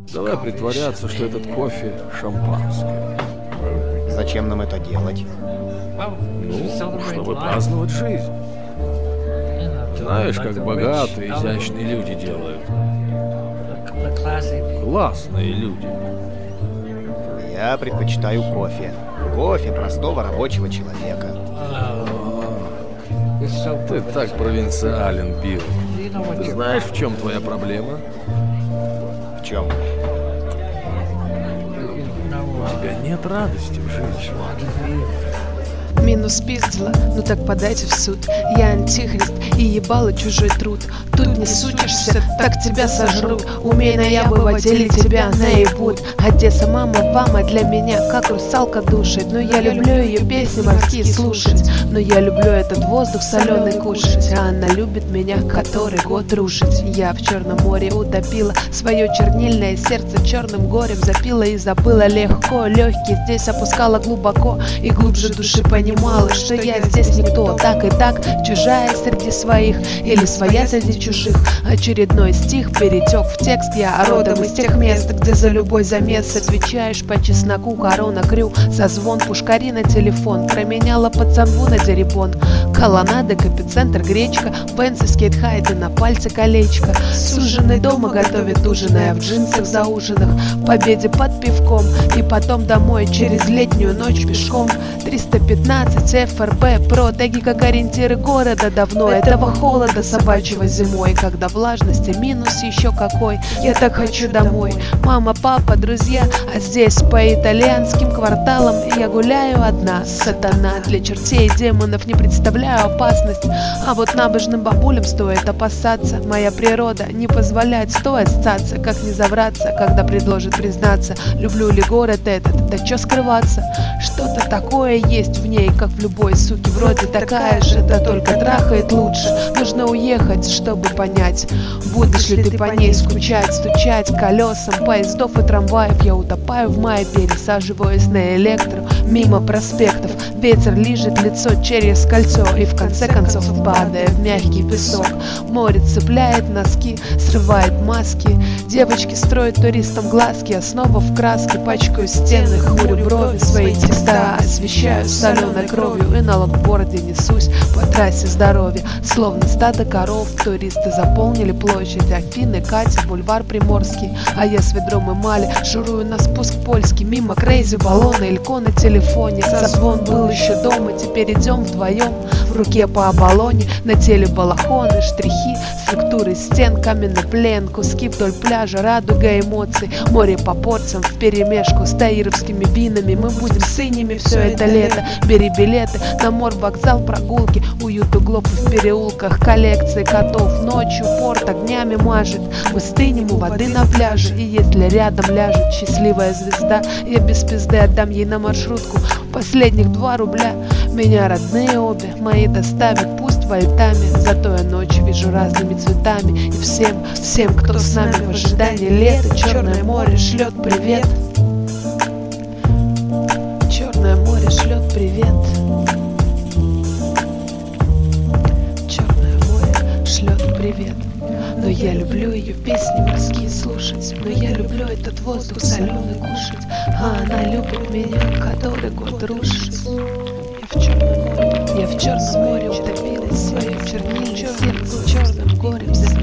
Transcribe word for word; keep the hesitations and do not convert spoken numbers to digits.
Давай притворяться, что этот кофе шампанское. Зачем нам это делать? Ну, чтобы праздновать жизнь. Знаешь, как богатые, изящные люди делают. Классные люди. Я предпочитаю кофе. Кофе простого рабочего человека. Ты так провинциален, Билл. Ты знаешь, в чем твоя проблема? В чем? У тебя нет радости в жизни. Минус пиздила, ну так подайте в суд. Я антихрист и ебала чужой труд. Тут не сучишься, так тебя сожрут. Умей наябывать или тебя наебут. Одесса, мама, мама для меня как русалка душит. Но я люблю ее песни морские слушать. Но я люблю этот воздух соленый кушать. А она любит меня который год дружить. Я в Черном море утопила свое чернильное сердце, черным горем запила и забыла легко. Легкий здесь опускала глубоко и глубже души понимала, что я здесь никто. Так и так, чужая среди своих или своя среди чужих. Очередной стих перетек в текст. Я родом из тех мест, где за любой замес отвечаешь по чесноку. Корона, крю, созвон, пушкари на телефон. Променяла пацанву на дерибон. Колоннада, эпицентр, гречка, бенцы, скейтхайды, на пальце колечко. Суженый дома готовит ужиная в джинсах за ужинах. Победе под пивком и потом домой через летнюю ночь пешком. Триста пятнадцать эф эр бэ, про теги как ориентиры города. Давно этого холода собачьего зимой, когда влажности минус еще какой. Я так хочу домой. Мама, папа, друзья, а здесь по итальянским кварталам я гуляю одна. Сатана, для чертей и демонов не представляю опасность. А вот набожным бабулям стоит опасаться. Моя природа не позволяет стоя сцаться. Как не завраться, когда предложит признаться. Люблю ли город этот, да чё скрываться. Что-то такое есть в ней, как в любой суке. Вроде такая же, да только трахает лучше. Нужно уехать, чтобы понять, будешь ли ты по ней скучать. Стучать колесам поездов и трамваев. Я утопаю в мае, пересаживаюсь на электро. Мимо проспектов ветер лижет лицо через кольцо. И в конце концов, падая в мягкий песок, море цепляет носки, срывает маски. Девочки строят туристам глазки, я снова в краске пачкаю стены, хмурю брови, свои теста освещаю соленой кровью. И на локборде несусь по трассе здоровья, словно стадо коров. Туристы заполнили площадь Афины, Катя, бульвар Приморский. А я с ведром эмали шурую на спуск польский. Мимо крейзи, баллона, Илько на телефоне. Созвон был еще дома, теперь идем вдвоем. В руке по оболоне, на теле балахоны, штрихи, структуры стен, каменный плен, куски вдоль пляжа, радуга эмоций. Море по порциям вперемешку с таировскими винами. Мы будем синими все это лето. Бери билеты на морвокзал, прогулки, уют углов в переулках, коллекции котов. Ночью порт огнями мажет, мы стынем у воды на пляже. И если рядом ляжет счастливая звезда, я без пизды отдам ей на маршрутку последних два рубля. Меня родные обе мои доставят, пусть вольтами. Зато я ночью вижу разными цветами. И всем, всем, кто с нами в ожидании лета, Черное море шлет привет. Черное море шлет привет. Черное море шлет привет. Но я люблю ее песни морские слушать. Но я люблю этот воздух соленый кушать. А она любит меня, который год рушит. Я в Черном море, я в Черном море утопилась, свое чернильное сердце черным горем.